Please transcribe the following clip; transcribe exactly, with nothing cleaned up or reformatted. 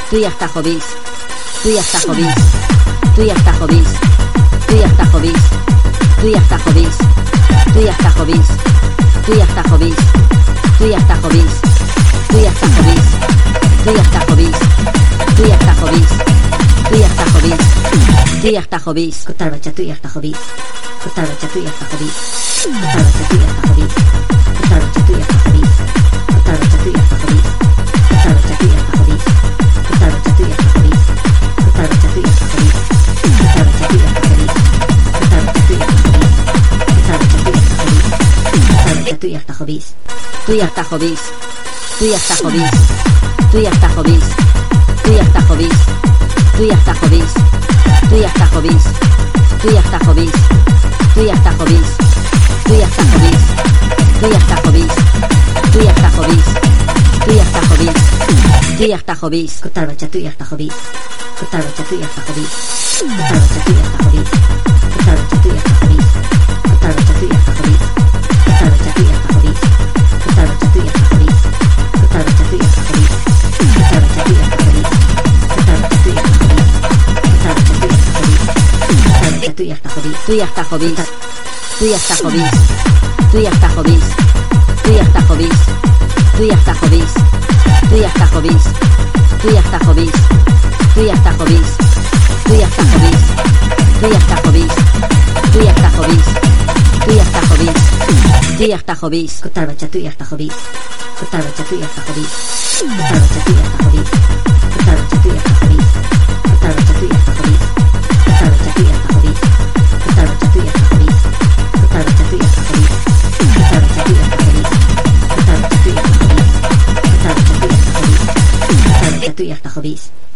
Tú ya estás jodís. Tú ya estás jodís. Tú ya estás jodís. Tú ya estás jodís. Tú ya estás jodís. Tú ya estás jodís. Tú ya estás jodís. Tú ya estás jodís. Tú ya estás jodís. Tú ya estás jodís. Tú ya estás jodís. Tú ya estás jodís. Tú ya estás jodís. Cotal bacha, tú ya estás jodís. Cotal bacha, tú ya estás jodís. Cotal bacha, tú ya estás jodís. Cotal bacha, tú ya estás jodís. Cotal bacha, tú ya estás jodís. Cotal bacha, tú ya estás jodís. Cotal bacha, tú ya estás jodís. Cotal bacha, tú ya estás jodís. Cotal bacha, tú ya estás jodís. Cotal bacha, tú ya estás jodís. Cotal bacha, tú ya estás jodís. Cotal bacha, tú ya estás jodís. Tú ya estás jodís. Tú ya estás jodís. Tú ya estás jodís. Tú ya estás jodís. Tú ya estás jodís. Tú ya estás jodís. Tú ya estás jodís. Tú ya estás jodís. Tú ya estás jodís. Tú ya estás jodís. Tú ya estás jodís. Tú ya estás jodís. Tú ya estás jodís. Cotal bacha, tú ya estás jodís. Cotal bacha, tú ya estás jodís. Cotal bacha, tú ya estás jodís. Cotal bacha, tú ya estás jodís. Cotal bacha, tú ya estás jodís. Cotal bacha, tú ya estás jodís. Cotal bacha, tú ya estás jodís. Cotal bacha, tú ya estás jodís. Cotal bacha, tú ya estás jodís. Cotal bacha, tú ya estás jodís. Cotal bacha, tú ya estás jodís. Cotal bacha, tú ya estás jodís. Tú ya estás jodís. Tú ya estás jodís. Tú ya estás jodís. Tú ya estás jodís. Tú ya estás jodís. Tú ya estás jodís. Tú ya estás jodís. Tú ya estás jodís. Tú ya estás jodís. Tú ya estás jodís. Tú ya estás jodís. Tú ya estás jodís. Tú ya estás jodís. Cotal bacha, tú ya estás jodís. Cotal bacha, tú ya estás jodís. Cotal bacha, tú ya estás jodís. Cotal bacha, tú ya estás jodís. Cotal bacha, tú ya estás jodís. Cotal bacha, tú ya estás jodís. Cotal bacha, tú ya estás jodís. Cotal bacha, tú ya estás jodís. Cotal bacha, tú ya estás jodís. Cotal bacha, tú ya estás jodís. Cotal bacha, tú ya estás jodís. Cotal bacha, tú ya estás jodís.